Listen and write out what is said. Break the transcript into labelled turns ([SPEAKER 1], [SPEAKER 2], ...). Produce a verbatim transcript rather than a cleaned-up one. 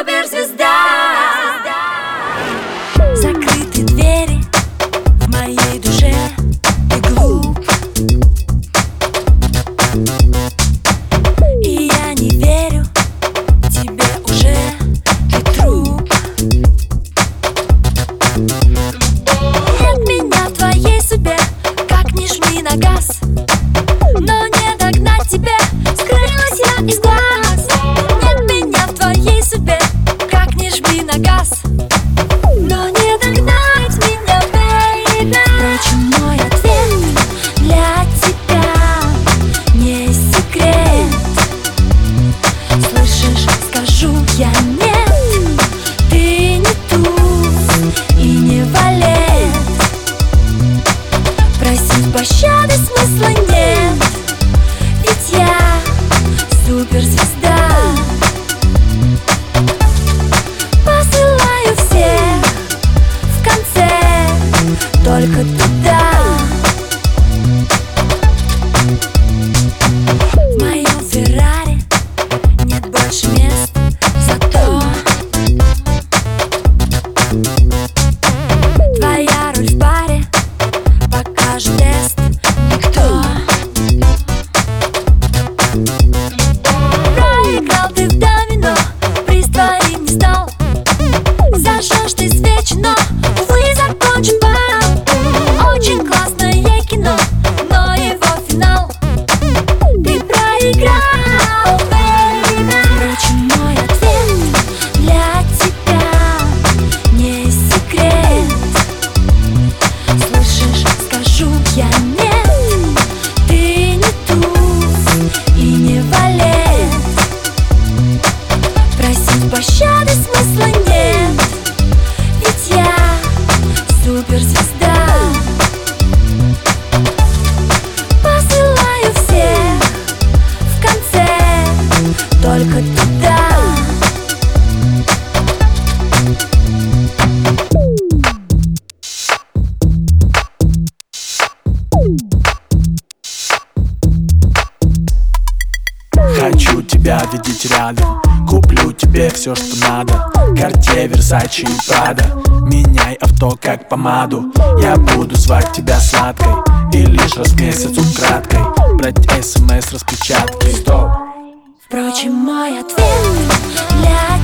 [SPEAKER 1] суперзвезда. Закрыты двери в моей душе, ты глуп, и я не верю тебе уже, ты труп. Нет меня в твоей судьбе, как ни жми на газ, но не догнать тебя, скрылась я из глаз. Нет меня в твоей судьбе, как ни жми на газ, но не догнать меня, бэйби. Впрочем, мой ответ для тебя не секрет. Слышишь, скажу я нет, ты не туз и не валет. Просить пощады смысла нет, ведь я суперзвезда. Посылаю всех в конце только туда. В моем Феррари нет больше мест, зато твоя роль в паре покажет тест. Никто. Проиграл ты в домино, приз твоим не стал. Зажжешь ты свечи, но, увы, закончен бал. Очень классное кино, но его финал ты проиграл, бэйби. Впрочем, мой ответ для тебя не секрет. Слышишь, скажу я нет, ты не туз и не валет. Просить пощады смысла нет, ведь я суперзвезда. Посылаю всех в конце только туда.
[SPEAKER 2] Хочу тебя видеть рядом, куплю тебе все, что надо. Cartier, Versace и Prada. Меняй авто как помаду. Я буду звать тебя сладкой и лишь раз в месяц украдкой брать смс распечатки. Стоп.
[SPEAKER 1] Впрочем, мой ответ для